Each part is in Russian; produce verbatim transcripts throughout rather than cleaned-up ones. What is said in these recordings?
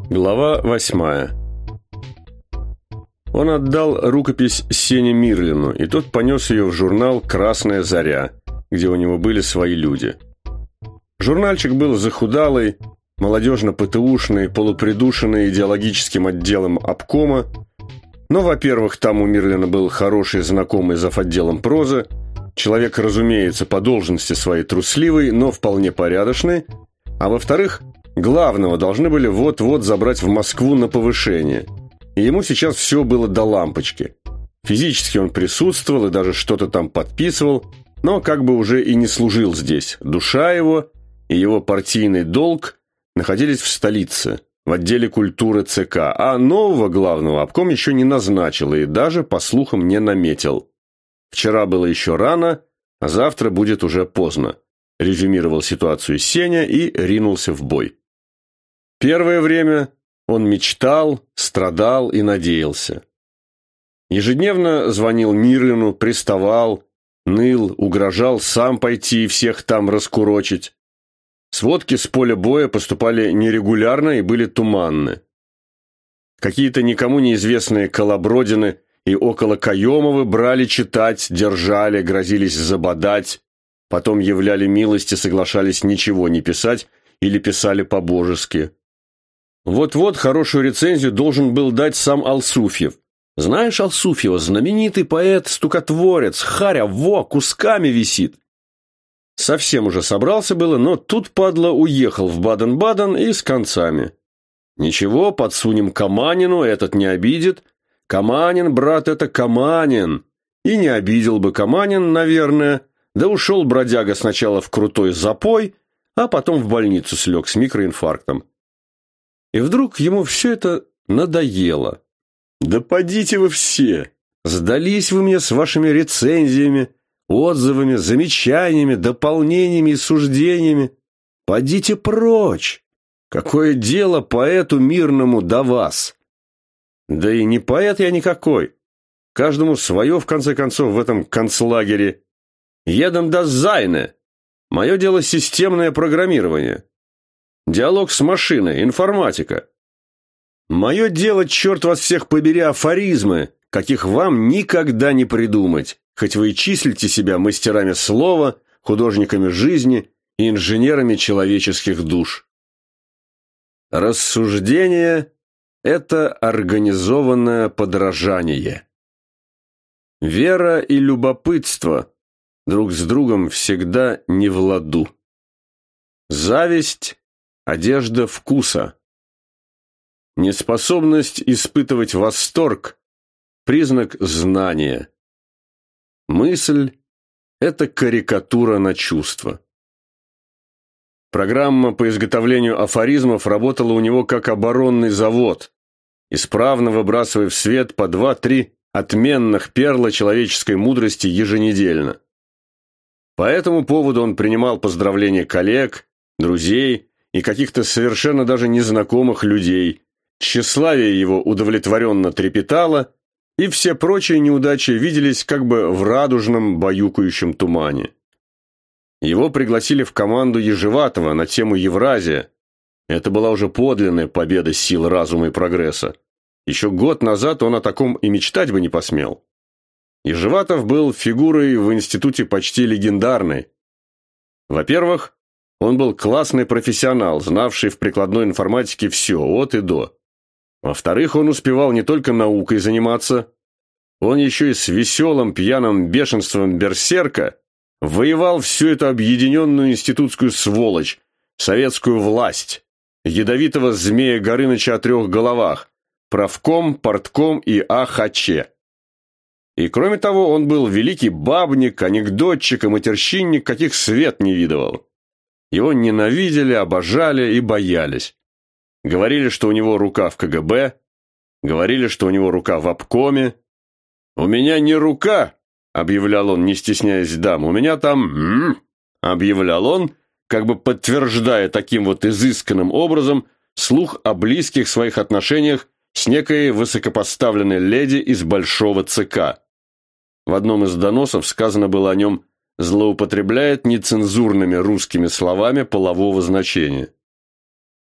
Глава восьмая. Он отдал рукопись Сене Мирлину, и тот понес ее в журнал «Красная заря», где у него были свои люди. Журнальчик был захудалый, молодежно-ПТУшный, полупридушенный идеологическим отделом обкома, но, во-первых, там у Мирлина был хороший знакомый завотделом прозы, человек, разумеется, по должности своей трусливый, но вполне порядочный, а во-вторых, главного должны были вот-вот забрать в Москву на повышение. И ему сейчас все было до лампочки. Физически он присутствовал и даже что-то там подписывал, но как бы уже и не служил здесь. Душа его и его партийный долг находились в столице, в отделе культуры ЦК, а нового главного обком еще не назначил и даже, по слухам, не наметил. Вчера было еще рано, а завтра будет уже поздно, резюмировал ситуацию Сеня и ринулся в бой. Первое время он мечтал, страдал и надеялся. Ежедневно звонил Мирлину, приставал, ныл, угрожал сам пойти и всех там раскурочить. Сводки с поля боя поступали нерегулярно и были туманны. Какие-то никому неизвестные колобродины и около Каемовы брали читать, держали, грозились забодать, потом являли милость и соглашались ничего не писать или писали по-божески. Вот-вот хорошую рецензию должен был дать сам Алсуфьев. Знаешь Алсуфьева, знаменитый поэт-стукотворец, харя, во, кусками висит. Совсем уже собрался было, но тут, падла, уехал в Баден-Баден и с концами. Ничего, подсунем Каманину, этот не обидит. Каманин, брат, это Каманин. И не обидел бы Каманин, наверное. Да ушел бродяга сначала в крутой запой, а потом в больницу слег с микроинфарктом. И вдруг ему все это надоело. «Да подите вы все! Сдались вы мне с вашими рецензиями, отзывами, замечаниями, дополнениями и суждениями. Подите прочь! Какое дело поэту мирному до вас? Да и не поэт я никакой. Каждому свое, в конце концов, в этом концлагере. Едем до Зайне. Мое дело системное программирование. Диалог с машиной, информатика. Мое дело, черт вас всех побери, афоризмы, каких вам никогда не придумать, хоть вы и числите себя мастерами слова, художниками жизни и инженерами человеческих душ. Рассуждение – это организованное подражание. Вера и любопытство друг с другом всегда не в ладу. Зависть – одежда вкуса. Неспособность испытывать восторг – признак знания. Мысль – это карикатура на чувство. Программа по изготовлению афоризмов работала у него как оборонный завод, исправно выбрасывая в свет по два-три отменных перла человеческой мудрости еженедельно. По этому поводу он принимал поздравления коллег, друзей и каких-то совершенно даже незнакомых людей. Тщеславие его удовлетворенно трепетало, и все прочие неудачи виделись как бы в радужном баюкающем тумане. Его пригласили в команду Ежеватова на тему Евразия. Это была уже подлинная победа сил разума и прогресса. Еще год назад он о таком и мечтать бы не посмел. Ежеватов был фигурой в институте почти легендарной. Во-первых, он был классный профессионал, знавший в прикладной информатике все, от и до. Во-вторых, он успевал не только наукой заниматься, он еще и с веселым пьяным бешенством берсерка воевал всю эту объединенную институтскую сволочь, советскую власть, ядовитого змея Горыныча о трех головах, правком, портком и АХЧ. И кроме того, он был великий бабник, анекдотчик и матерщинник, каких свет не видывал. Его ненавидели, обожали и боялись. Говорили, что у него рука в КГБ, говорили, что у него рука в обкоме. «У меня не рука», — объявлял он, не стесняясь дам, «у меня там...» м-м", объявлял он, как бы подтверждая таким вот изысканным образом слух о близких своих отношениях с некой высокопоставленной леди из большого ЦК. В одном из доносов сказано было о нем «злоупотребляет нецензурными русскими словами полового значения».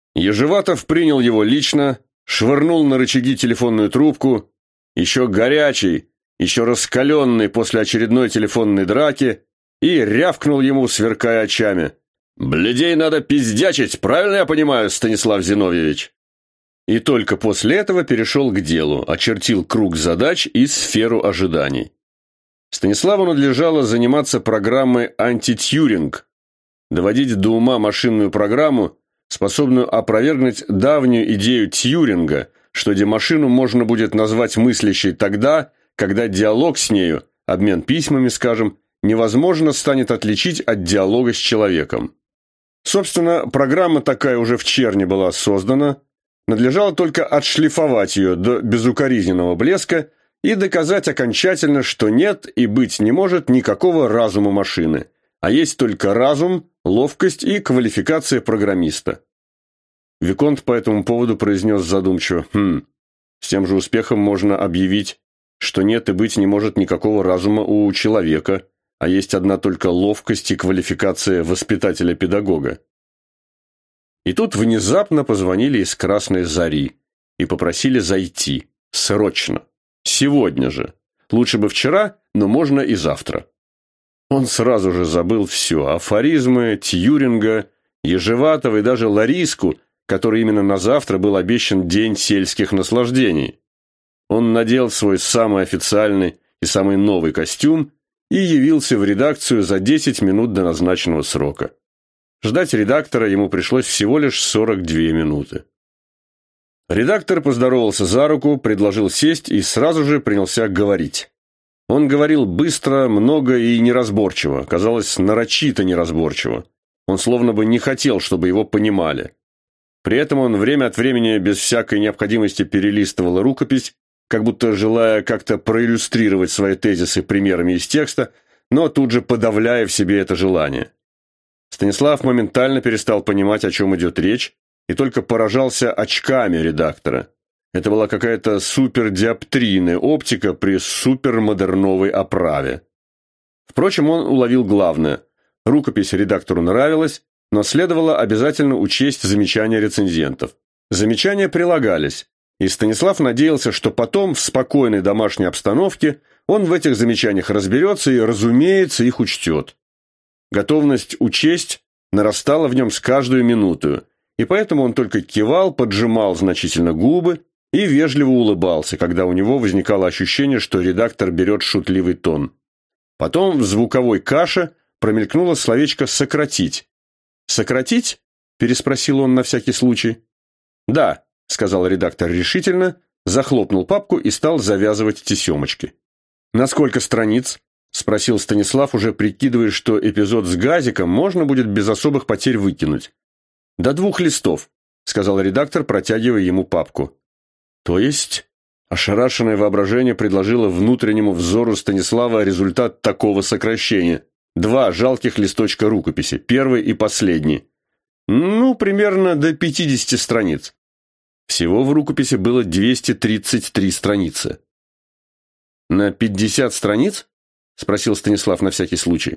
Ежеватов принял его лично, швырнул на рычаги телефонную трубку, еще горячий, еще раскаленный после очередной телефонной драки, и рявкнул ему, сверкая очами. «Блядей надо пиздячить, правильно я понимаю, Станислав Зиновьевич?» И только после этого перешел к делу, очертил круг задач и сферу ожиданий. Станиславу надлежало заниматься программой «Антитьюринг», доводить до ума машинную программу, способную опровергнуть давнюю идею Тьюринга, что где машину можно будет назвать мыслящей тогда, когда диалог с нею, обмен письмами, скажем, невозможно станет отличить от диалога с человеком. Собственно, программа такая уже в Черне была создана, надлежало только отшлифовать ее до безукоризненного блеска и доказать окончательно, что нет и быть не может никакого разума машины, а есть только разум, ловкость и квалификация программиста. Виконт по этому поводу произнес задумчиво: «Хм, с тем же успехом можно объявить, что нет и быть не может никакого разума у человека, а есть одна только ловкость и квалификация воспитателя-педагога». И тут внезапно позвонили из Красной Зари и попросили зайти. Срочно. Сегодня же. Лучше бы вчера, но можно и завтра. Он сразу же забыл все. Афоризмы, Тьюринга, Ежеватова и даже Лариску, который именно на завтра был обещан день сельских наслаждений. Он надел свой самый официальный и самый новый костюм и явился в редакцию за десять минут до назначенного срока. Ждать редактора ему пришлось всего лишь сорок две минуты. Редактор поздоровался за руку, предложил сесть и сразу же принялся говорить. Он говорил быстро, много и неразборчиво, казалось, нарочито неразборчиво. Он словно бы не хотел, чтобы его понимали. При этом он время от времени без всякой необходимости перелистывал рукопись, как будто желая как-то проиллюстрировать свои тезисы примерами из текста, но тут же подавляя в себе это желание. Станислав моментально перестал понимать, о чем идет речь, и только поражался очками редактора. Это была какая-то супердиоптрийная оптика при супермодерновой оправе. Впрочем, он уловил главное. Рукопись редактору нравилась, но следовало обязательно учесть замечания рецензентов. Замечания прилагались, и Станислав надеялся, что потом, в спокойной домашней обстановке, он в этих замечаниях разберется и, разумеется, их учтет. Готовность учесть нарастала в нем с каждую минуту, и поэтому он только кивал, поджимал значительно губы и вежливо улыбался, когда у него возникало ощущение, что редактор берет шутливый тон. Потом в звуковой каше промелькнуло словечко «сократить». «Сократить?» – переспросил он на всякий случай. «Да», – сказал редактор решительно, захлопнул папку и стал завязывать тесемочки. «На сколько страниц?» – спросил Станислав, уже прикидывая, что эпизод с газиком можно будет без особых потерь выкинуть. «До двух листов», – сказал редактор, протягивая ему папку. «То есть?» – ошарашенное воображение предложило внутреннему взору Станислава результат такого сокращения. Два жалких листочка рукописи, первый и последний. Ну, примерно до пятидесяти страниц. Всего в рукописи было двести тридцать три страницы. «На пятьдесят страниц?» – спросил Станислав на всякий случай.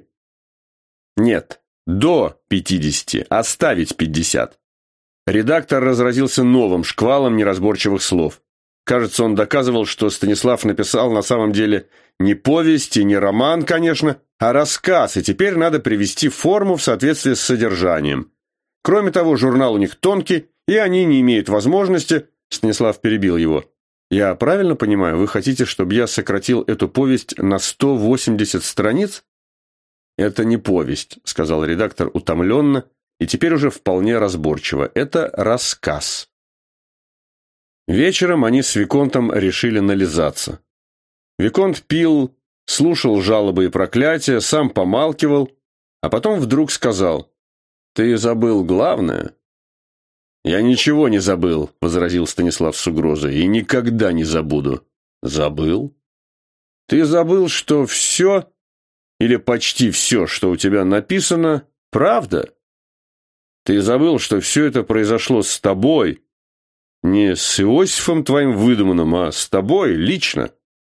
«Нет, до пятидесяти, оставить пятьдесят». Редактор разразился новым шквалом неразборчивых слов. Кажется, он доказывал, что Станислав написал на самом деле не повесть и не роман, конечно, а рассказ, и теперь надо привести форму в соответствии с содержанием. Кроме того, журнал у них тонкий, и они не имеют возможности... Станислав перебил его. «Я правильно понимаю, вы хотите, чтобы я сократил эту повесть на сто восемьдесят страниц?» «Это не повесть», — сказал редактор утомленно, и теперь уже вполне разборчиво. «Это рассказ». Вечером они с Виконтом решили нализаться. Виконт пил, слушал жалобы и проклятия, сам помалкивал, а потом вдруг сказал: «Ты забыл главное?» «Я ничего не забыл», — возразил Станислав с угрозой, — «и никогда не забуду». «Забыл? Ты забыл, что все, или почти все, что у тебя написано, правда? Ты забыл, что все это произошло с тобой, не с Иосифом твоим выдуманным, а с тобой лично?»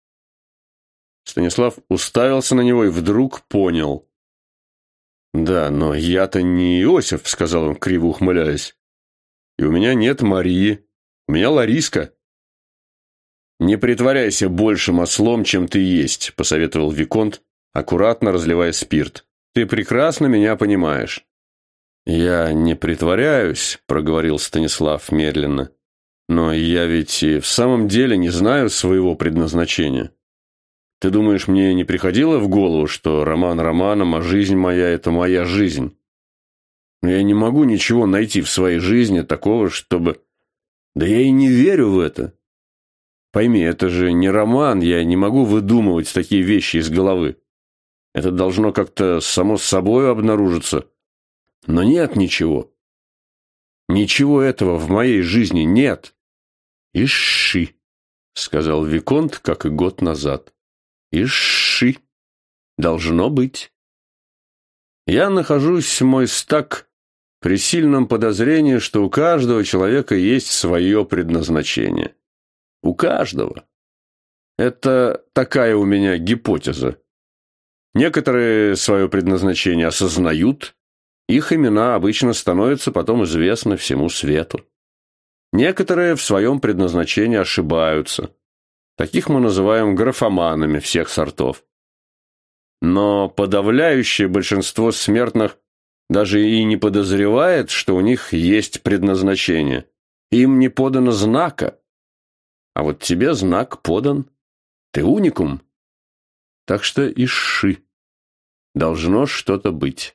Станислав уставился на него и вдруг понял. «Да, но я-то не Иосиф», — сказал он, криво ухмыляясь. И у меня нет Марии. У меня Лариска». «Не притворяйся большим ослом, чем ты есть», – посоветовал виконт, аккуратно разливая спирт. «Ты прекрасно меня понимаешь». «Я не притворяюсь», – проговорил Станислав медленно. «Но я ведь и в самом деле не знаю своего предназначения. Ты думаешь, мне не приходило в голову, что роман романом, а жизнь моя – это моя жизнь? Но я не могу ничего найти в своей жизни такого, чтобы... Да я и не верю в это. Пойми, это же не роман, я не могу выдумывать такие вещи из головы. Это должно как-то само собой обнаружиться. Но нет ничего. Ничего этого в моей жизни нет». «Иши», — сказал виконт, как и год назад. «Иши. Должно быть. Я нахожусь, мой стак, при сильном подозрении, что у каждого человека есть свое предназначение. У каждого. Это такая у меня гипотеза. Некоторые свое предназначение осознают, их имена обычно становятся потом известны всему свету. Некоторые в своем предназначении ошибаются. Таких мы называем графоманами всех сортов. Но подавляющее большинство смертных даже и не подозревает, что у них есть предназначение. Им не подано знака. А вот тебе знак подан. Ты уникум. Так что иши. Должно что-то быть».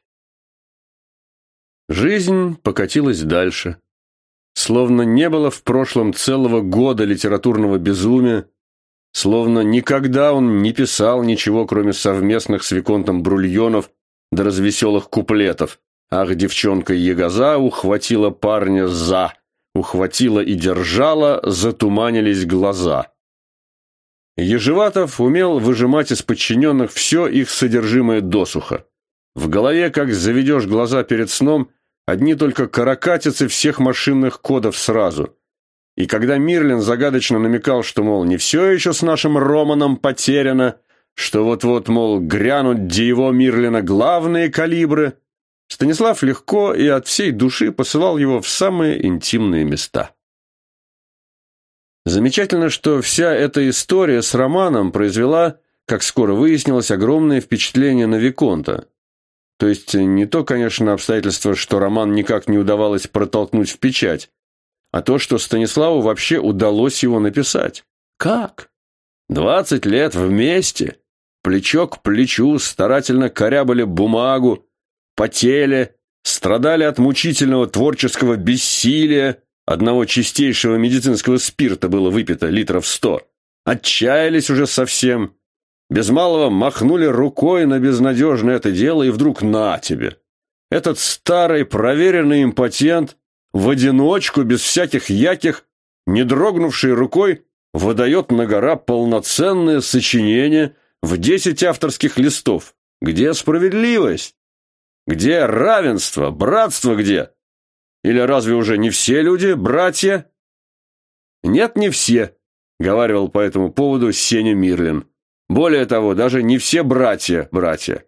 Жизнь покатилась дальше. Словно не было в прошлом целого года литературного безумия, словно никогда он не писал ничего, кроме совместных с виконтом брульонов да развеселых куплетов. «Ах, девчонка Егоза ухватила парня за, ухватила и держала, затуманились глаза». Ежеватов умел выжимать из подчиненных все их содержимое досуха. В голове, как заведешь глаза перед сном, одни только каракатицы всех машинных кодов сразу. И когда Мирлин загадочно намекал, что, мол, не все еще с нашим Романом потеряно, что вот-вот, мол, грянут де его Мирлина главные калибры, Станислав легко и от всей души посылал его в самые интимные места. Замечательно, что вся эта история с романом произвела, как скоро выяснилось, огромное впечатление на виконта. То есть не то, конечно, обстоятельство, что роман никак не удавалось протолкнуть в печать, а то, что Станиславу вообще удалось его написать. Как? Двадцать лет вместе, плечо к плечу, старательно корябали бумагу, потели, страдали от мучительного творческого бессилия, одного чистейшего медицинского спирта было выпито литров сто, отчаялись уже совсем, без малого махнули рукой на безнадежное это дело, и вдруг на тебе. Этот старый проверенный импотент в одиночку, без всяких яких, не дрогнувшей рукой, выдает на гора полноценное сочинение в десять авторских листов. Где справедливость? Где равенство? Братство где? Или разве уже не все люди братья? Нет, не все, говаривал по этому поводу Сеня Мирлин. Более того, даже не все братья братья.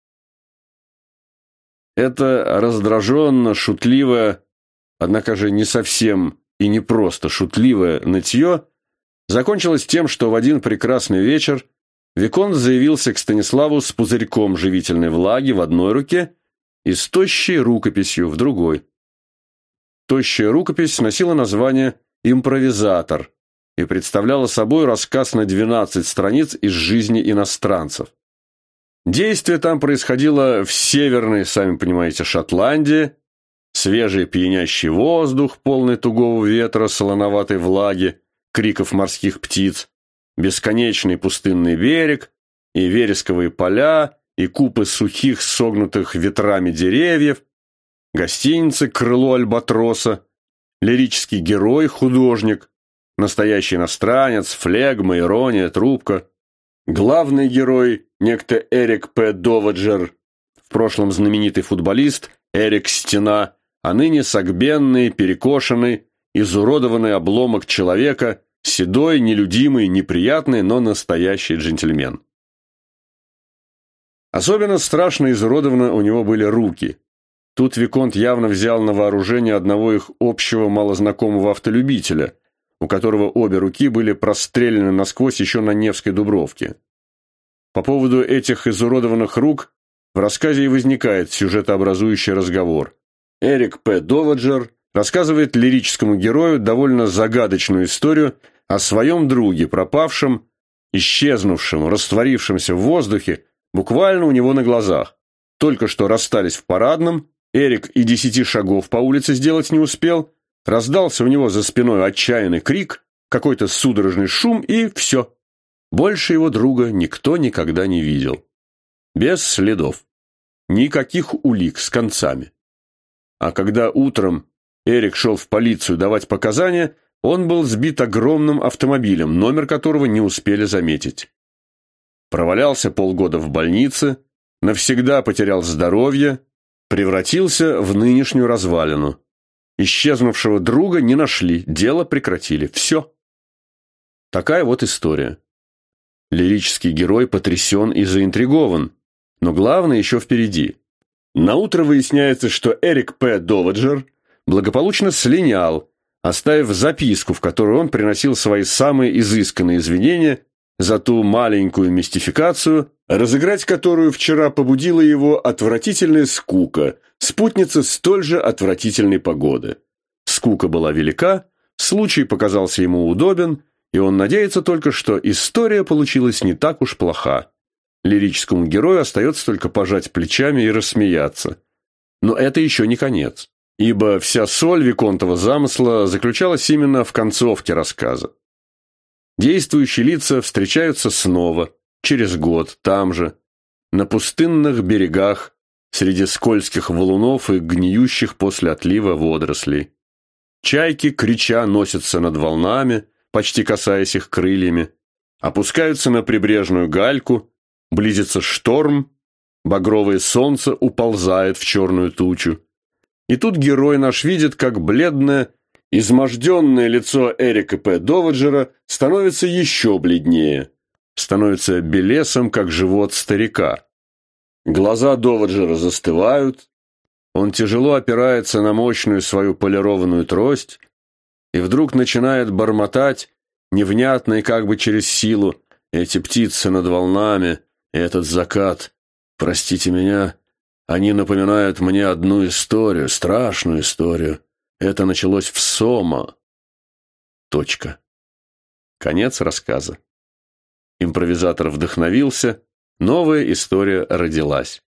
Это раздраженно, шутливое, однако же не совсем и не просто шутливое нытье закончилось тем, что в один прекрасный вечер виконт заявился к Станиславу с пузырьком живительной влаги в одной руке и с тощей рукописью в другой. Тощая рукопись носила название «Импровизатор» и представляла собой рассказ на двенадцать страниц из жизни иностранцев. Действие там происходило в северной, сами понимаете, Шотландии, свежий пьянящий воздух, полный тугого ветра, солоноватой влаги, криков морских птиц, бесконечный пустынный берег, и вересковые поля, и купы сухих, согнутых ветрами деревьев, гостиницы «Крыло Альбатроса», лирический герой, художник, настоящий иностранец, флегма, ирония, трубка, главный герой, некто Эрик П. Доваджер, в прошлом знаменитый футболист Эрик Стена, а ныне согбенный, перекошенный, изуродованный обломок человека, седой, нелюдимый, неприятный, но настоящий джентльмен. Особенно страшно изуродованы у него были руки. Тут Виконт явно взял на вооружение одного их общего малознакомого автолюбителя, у которого обе руки были прострелены насквозь еще на Невской Дубровке. По поводу этих изуродованных рук в рассказе и возникает сюжетообразующий разговор. Эрик П. Доваджер рассказывает лирическому герою довольно загадочную историю о своем друге, пропавшем, исчезнувшем, растворившемся в воздухе, буквально у него на глазах. Только что расстались в парадном, Эрик и десяти шагов по улице сделать не успел, раздался у него за спиной отчаянный крик, какой-то судорожный шум, и все. Больше его друга никто никогда не видел. Без следов. Никаких улик с концами. А когда утром Эрик шел в полицию давать показания, он был сбит огромным автомобилем, номер которого не успели заметить. Провалялся полгода в больнице, навсегда потерял здоровье, превратился в нынешнюю развалину. Исчезнувшего друга не нашли, дело прекратили. Все. Такая вот история. Лирический герой потрясен и заинтригован, но главное еще впереди. Наутро выясняется, что Эрик П. Доваджер благополучно слинял, оставив записку, в которой он приносил свои самые изысканные извинения за ту маленькую мистификацию, разыграть которую вчера побудила его отвратительная скука, спутница столь же отвратительной погоды. Скука была велика, случай показался ему удобен, и он надеется только, что история получилась не так уж плоха. Лирическому герою остается только пожать плечами и рассмеяться. Но это еще не конец, ибо вся соль Виконтова замысла заключалась именно в концовке рассказа. Действующие лица встречаются снова, через год, там же, на пустынных берегах, среди скользких валунов и гниющих после отлива водорослей. Чайки, крича, носятся над волнами, почти касаясь их крыльями, опускаются на прибрежную гальку, близится шторм, багровое солнце уползает в черную тучу. И тут герой наш видит, как бледное, изможденное лицо Эрика П. Доваджера становится еще бледнее, становится белесом, как живот старика. Глаза Доваджера застывают, он тяжело опирается на мощную свою полированную трость и вдруг начинает бормотать, невнятно и как бы через силу: «Эти птицы над волнами, этот закат, простите меня, они напоминают мне одну историю, страшную историю. Это началось в Сомо». Точка. Конец рассказа. Импровизатор вдохновился, новая история родилась.